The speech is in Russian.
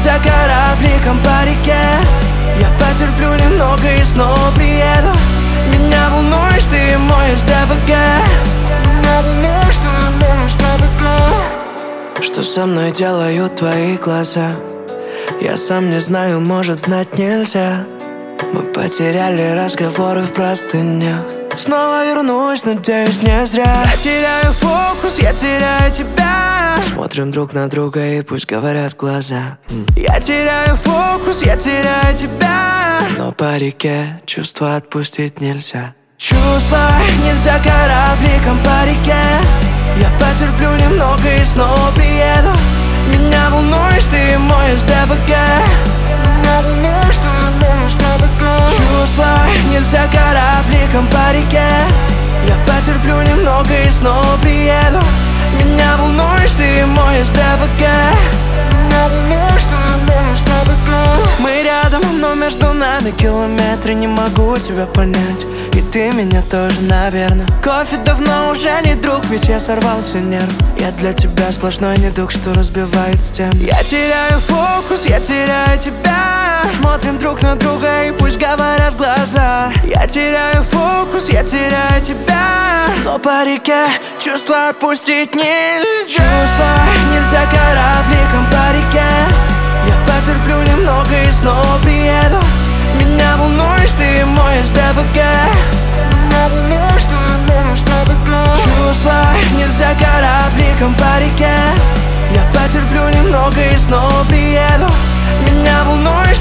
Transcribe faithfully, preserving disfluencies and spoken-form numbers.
нельзя корабликом по реке. Я потерплю немного и снова приеду. Меня волнуешь, ты мой эс дэ вэ гэ. Меня волнуешь, ты мой эс дэ вэ гэ. Что со мной делают твои глаза? Я сам не знаю, может, знать нельзя. Мы потеряли разговоры в простынях. Снова вернусь, надеюсь, не зря. Я теряю фокус, я теряю тебя. Смотрим друг на друга и пусть говорят глаза. Я теряю фокус, я теряю тебя. Но по реке чувства отпустить нельзя. Чувства нельзя корабликом по реке. Я потерплю немного и снова приеду. Меня волнуешь, ты мой эс дэ вэ гэ. Меня волнуешь, ты мой эс дэ вэ гэ. Чувства нельзя корабликом по реке. Я потерплю немного и снова приеду. Меня волнуешь, ты мой эс дэ вэ гэ. Меня волнуешь, ты мой эс дэ вэ гэ. Мы рядом, но между нами километры. Не могу тебя понять, и ты меня тоже, наверное. Кофе давно уже не друг, ведь я сорвался нерв. Я для тебя сплошной недуг, что разбивает стены. Я теряю фокус, я теряю тебя. Смотрим друг на друга и пусть говорят глаза. Я теряю фокус, я теряю тебя. Но по реке чувства отпустить нельзя. Чувства нельзя корабликом по реке. Я потерплю немного и снова приеду. Меня волнуешь, ты мой эс дэ вэ гэ. Меня волнуешь, ты мой эс дэ вэ гэ. Чувства нельзя корабликом по реке. Я потерплю немного и снова приеду. Меня волнуешь,